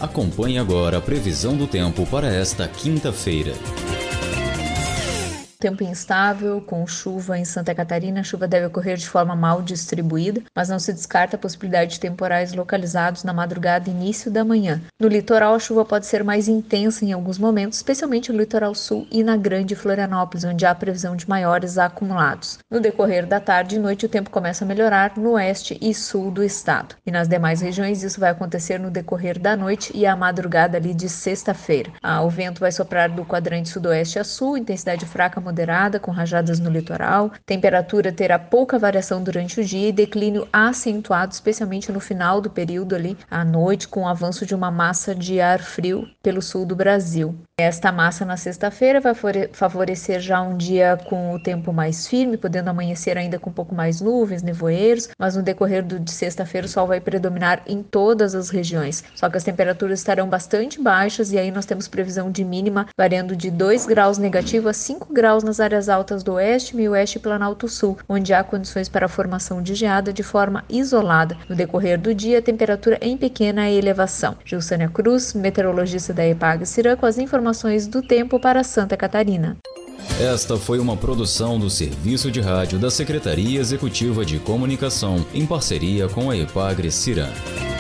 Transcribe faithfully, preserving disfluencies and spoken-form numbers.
Acompanhe agora a previsão do tempo para esta quinta-feira. Tempo instável, com chuva em Santa Catarina. A chuva deve ocorrer de forma mal distribuída, mas não se descarta a possibilidade de temporais localizados na madrugada e início da manhã. No litoral, a chuva pode ser mais intensa em alguns momentos, especialmente no litoral sul e na Grande Florianópolis, onde há previsão de maiores acumulados. No decorrer da tarde e noite, o tempo começa a melhorar no oeste e sul do estado. E nas demais regiões, isso vai acontecer no decorrer da noite e a madrugada ali de sexta-feira. Ah, o vento vai soprar do quadrante sudoeste a sul, intensidade fraca moderada, com rajadas no litoral. Temperatura terá pouca variação durante o dia e declínio acentuado, especialmente no final do período ali, à noite, com o avanço de uma massa de ar frio pelo sul do Brasil. Esta massa na sexta-feira vai favorecer já um dia com o tempo mais firme, podendo amanhecer ainda com um pouco mais nuvens, nevoeiros, mas no decorrer do, de sexta-feira o sol vai predominar em todas as regiões. Só que as temperaturas estarão bastante baixas e aí nós temos previsão de mínima variando de dois graus negativo a cinco graus nas áreas altas do oeste, meio oeste e planalto sul, onde há condições para a formação de geada de forma isolada. No decorrer do dia, a temperatura em pequena elevação. Gilsânia Cruz, meteorologista da EPAGRE-CIRAM, com as informações do tempo para Santa Catarina. Esta foi uma produção do Serviço de Rádio da Secretaria Executiva de Comunicação, em parceria com a EPAGRE-CIRAM.